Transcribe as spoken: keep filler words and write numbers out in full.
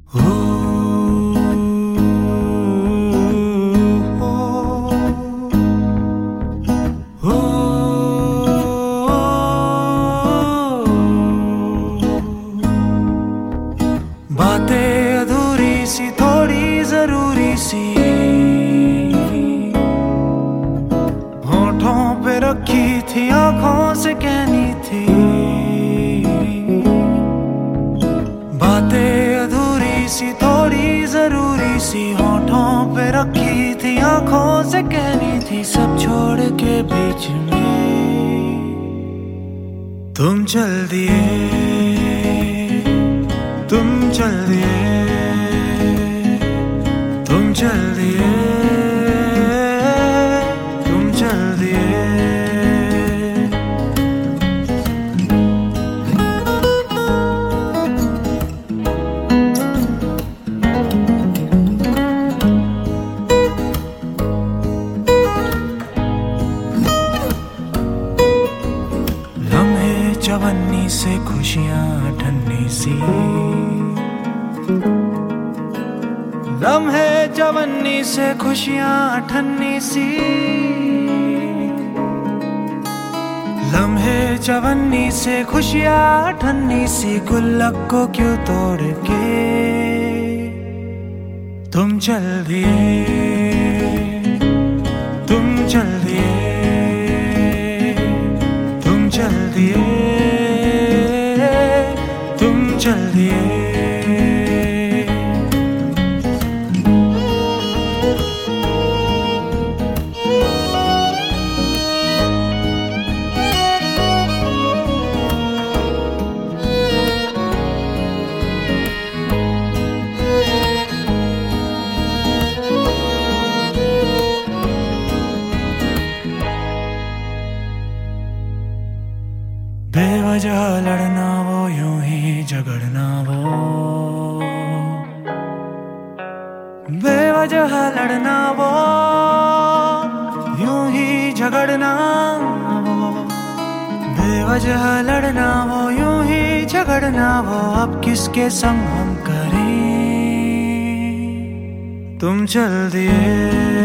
हो, हो, हो, बातें अधूरी सी थोड़ी जरूरी सी होठों पे रखी थी, आंखों से कहनी थी। बातें अधूरी सी थोड़ी जरूरी सी होठों पे रखी थी, आंखों से कहनी थी। सब छोड़ के बीच में तुम चल दिए, तुम चल दिए, तुम चल दिए, तुम चल दिए। लम्हे चवन्नी से खुशियां ठन्नी सी, लम्हे चवन्नी से खुशियां ठन्नी सी, लम्हे चवन्नी से खुशियां ठन्नी सी। गुल्लक को क्यों तोड़ के तुम चल दिए, तुम चल दिए, तुम चल दिए, तुम चल दिए। बेवजह लड़ना वो, यूं ही झगड़ना वो, बेवजह लड़ना वो, यूं ही झगड़ना वो, बेवजह लड़ना वो, यूं ही झगड़ना वो। अब किसके संग हम करें, तुम चल दिए,